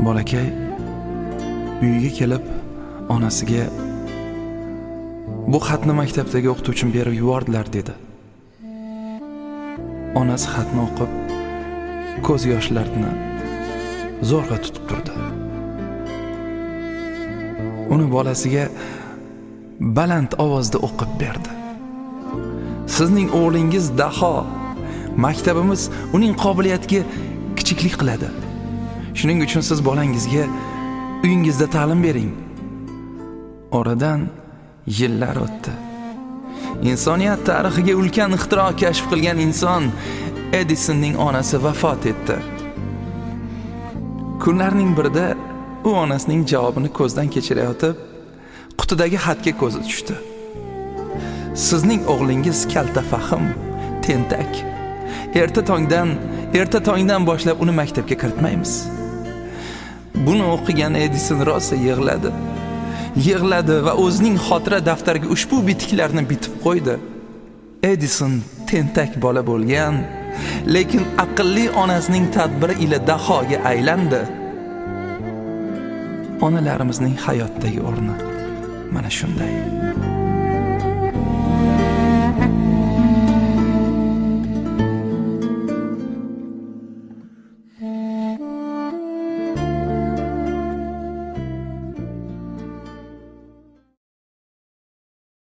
Bolakay uyiga kelib onasiga bu xatni maktabdagi o'qituvchim berib yubordilar dedi. Onasi xatni o'qib ko'z yoshlarini zo'rg'a tutib turdi. Uni bolasiga baland ovozda o'qib berdi. Sizning o'g'lingiz daho. Maktabimiz uning qobiliyatiga kichiklik qiladi. Shuning uchun siz bolangizga uyingizda ta'lim bering. Oradan yillar o'tdi. Insoniyat tarixiga ulkan ixtiro kashf qilgan inson Edisonning onasi vafot etdi. Kunlarning birida u onasining javobini ko'zdan kechirayotib, qutidagi xatga ko'zi tushdi. Sizning o'g'lingiz kalta fahm, tentak. Erta tongdan boshlab uni maktabga kiritmaymiz. Buni o'qigan Edison rosa yig'ladi va o'zining xotira daftariga ushbu bitiklarni bitib qo'ydi. Edison tentak bola bo'lgan, lekin aqlli onasining tadbiri ila dahoga aylandi. Onalarimizning hayotdagi o'rni mana shunday.